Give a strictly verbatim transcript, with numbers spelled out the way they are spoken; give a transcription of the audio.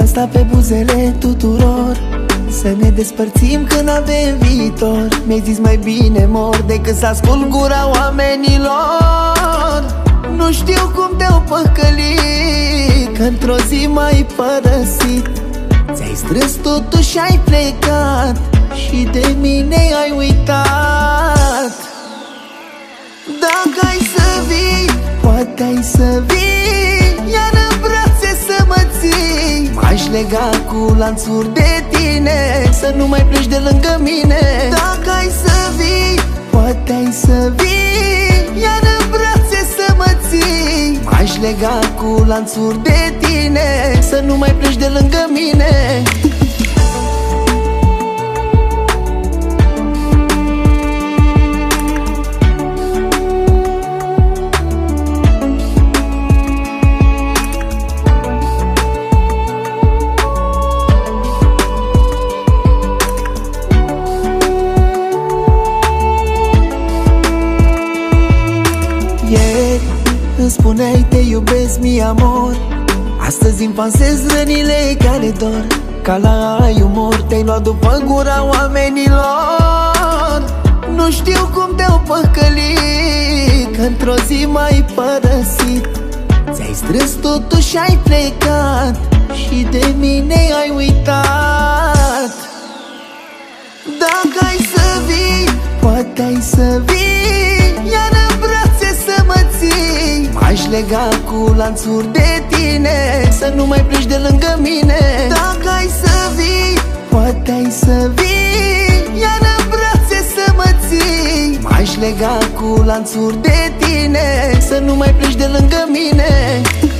Că sta pe buzele tuturor să ne despărțim când avem viitor. Mi-ai zis mai bine mor decât să ascult gura oamenilor. Nu știu cum te-au păcălit, că într-o zi m-ai părăsit. Ți-ai strâns totul și ai plecat și de mine ai uitat. Dacă ai să vii, poate ai să vii iar în brațe să mă ții. M-aș lega cu lansuri de tine, să nu mai pleci de lângă mine. Dacă ai să vii, poate ai să vii iar în brațe să mă ții. M-aș lega cu lansuri de tine, să nu mai pleci de lângă mine. Ieri îmi spuneai te iubesc, mi amor. Astăzi îmi pansez rănile care dor. Ca la ai umor te-ai luat după gura oamenilor. Nu știu cum te-au păcălit, că într-o zi m-ai părăsit. Ți-ai strâns totul și ai plecat și de mine ai uitat. Dacă ai să vii, poate ai să vii iar în brațe să mă ții. M-aș lega cu lansuri de tine, să nu mai pleci de lângă mine. Dacă ai să vii, poate ai să vii iar în brațe să mă ții. M-aș lega cu lansuri de tine, să nu mai pleci de lângă mine.